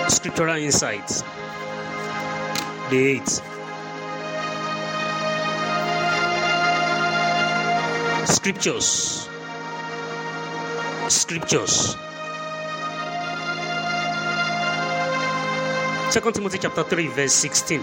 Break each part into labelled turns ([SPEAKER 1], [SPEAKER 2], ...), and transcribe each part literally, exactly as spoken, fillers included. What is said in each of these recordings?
[SPEAKER 1] Scriptural insights. Day eight. Scriptures. Scriptures. Second Timothy chapter three, verse sixteen.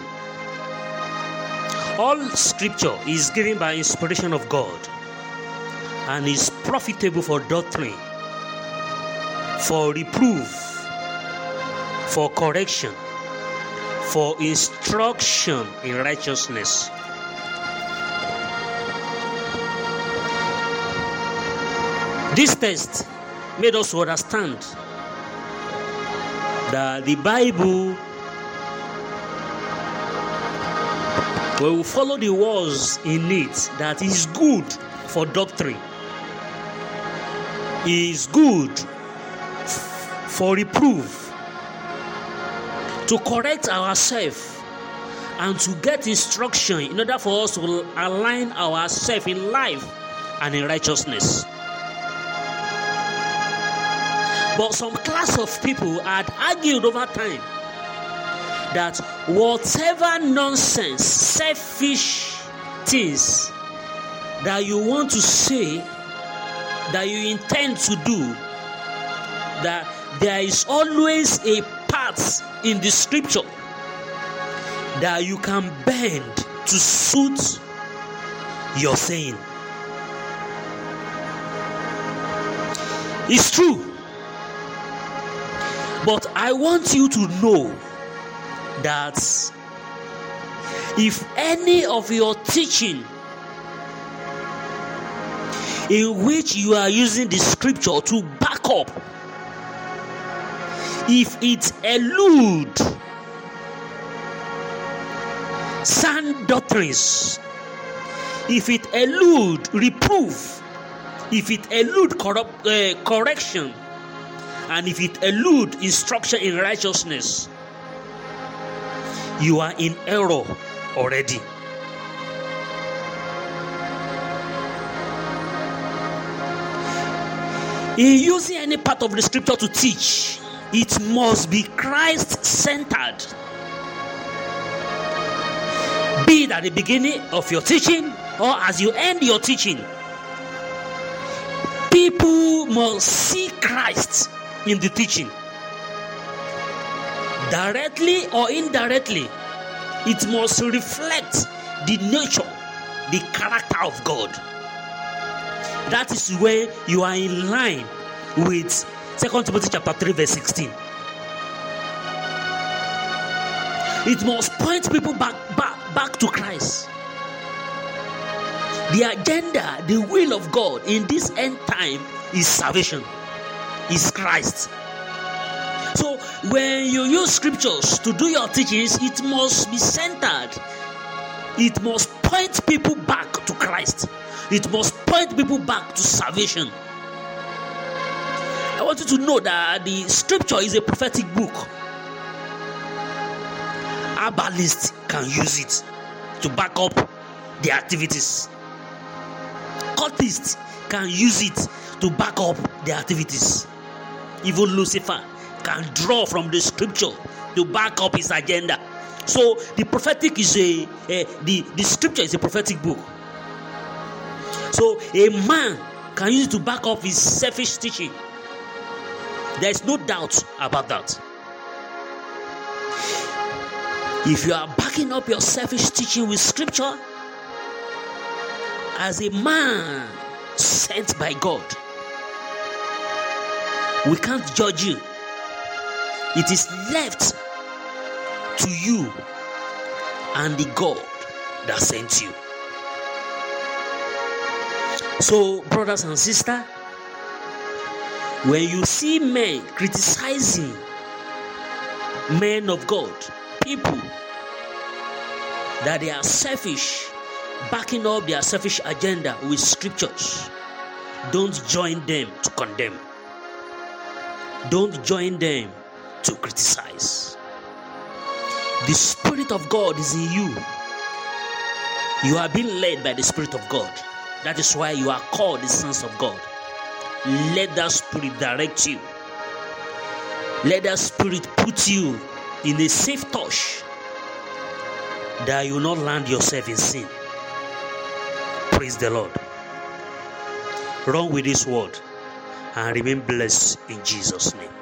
[SPEAKER 1] All scripture is given by inspiration of God and is profitable for doctrine, for reproof, for correction, for instruction in righteousness. This text made us understand that the Bible, when we follow the words in it, that is good for doctrine, is good for reproof, to correct ourselves and to get instruction in order for us to align ourselves in life and in righteousness. But some class of people had argued over time that whatever nonsense, selfish things that you want to say, that you intend to do, that there is always a part in the scripture that you can bend to suit your saying. It's true. But I want you to know that if any of your teaching in which you are using the scripture to back up, if it elude sound doctrines, if it elude reproof, if it elude corrupt, uh, correction, and if it elude instruction in righteousness, you are in error already. In using any part of the scripture to teach, it must be Christ-centered. Be it at the beginning of your teaching or as you end your teaching. People must see Christ in the teaching. Directly or indirectly, it must reflect the nature, the character of God. That is where you are in line with Second Timothy chapter three, verse sixteen. It must point people back, back, back to Christ. The agenda, the will of God in this end time is salvation, is Christ. So when you use scriptures to do your teachings, it must be centered. It must point people back to Christ. It must point people back to salvation. I want you to know that the scripture is a prophetic book. Herbalists can use it to back up their activities. Cultists can use it to back up their activities. Even Lucifer can draw from the scripture to back up his agenda. So the prophetic is a, a the, the scripture is a prophetic book. So a man can use it to back up his selfish teaching. There is no doubt about that. If you are backing up your selfish teaching with scripture, as a man sent by God, we can't judge you. It is left to you and the God that sent you. So, brothers and sisters, when you see men criticizing men of God, people that they are selfish, backing up their selfish agenda with scriptures, don't join them to condemn. Don't join them to criticize. The Spirit of God is in you. You are being led by the Spirit of God. That is why you are called the sons of God. Let that Spirit direct you. Let that spirit put you in a safe touch that you will not land yourself in sin. Praise the Lord. Run with this word and remain blessed in Jesus' name.